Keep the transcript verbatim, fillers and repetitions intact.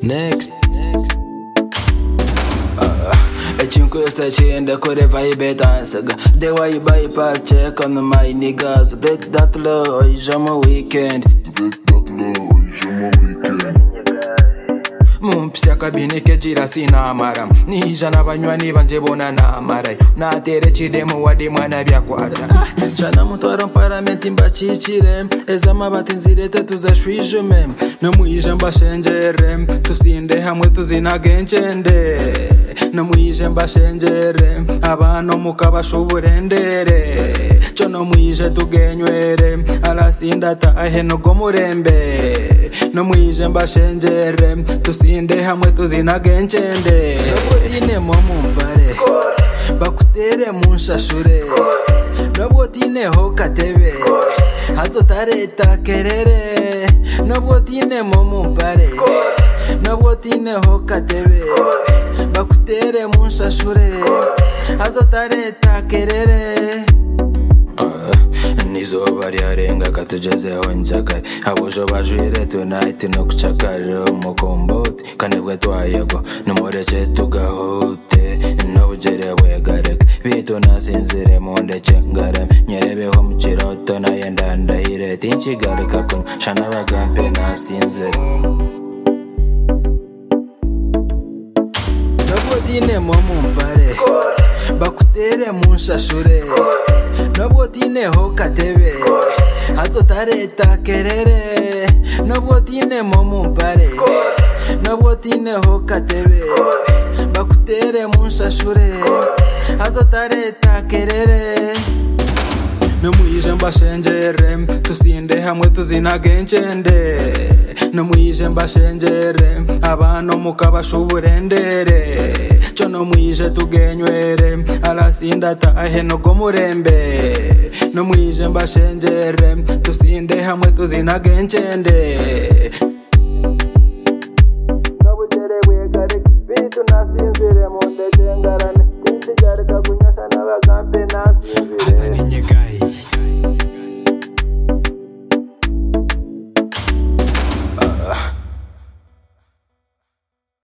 Next. Cinque cyenda kore vibe dansaga. The way you bypass check on my niggas. Break that low, jama weekend. Break that low, jama weekend. Mumpsya kabine kejira sinamara nijana banywanyi banje bona namara natere kidemu wadi mwana byakwata Chana mutwara mparamenti mbacicire ezama batinzirete tuzashwijeme no muyije mbashenjere tusinde hamwe tuzinagencende no muyije mbashenjere abano mukabashuburendere cyo no muyije tugenywere arasinda tahe no gomurembe no muyije mbashenjere tusinde hamwe tuzinagencende nobotine mo mumbare bakutere munshashure nobotine ho katebe hazotareta kerere nobotine mo mumbare nobotine ho katebe bakutere munshashure hazotareta kerere nizoba ryarenga katugezeho njagare abojo bajwire tonight no kucakara umukomboti kanebwe twayego numureke tugahute n'ubugere bwegareka bitu nasinzire mu ndeke ngarame nyerebeho mu kiroto naye ndandahire tinkigarika kunywa shana bagampe nasinzire nobotine mo mumbare bakutere munshashure nobotine ho katebe hazotareta kerere nobotine mo mumbare nobotine ho katebe bakutere munshashure hazotareta kerere no muyije mbashenjere tusinde hamwe tuzinagencende no muyije mbashenjere abano mukabashuburendere cyo no muyije tugenywere arasinda tahe no gomurembe no muyije mbashenjere tusinde hamwe tuzinagencende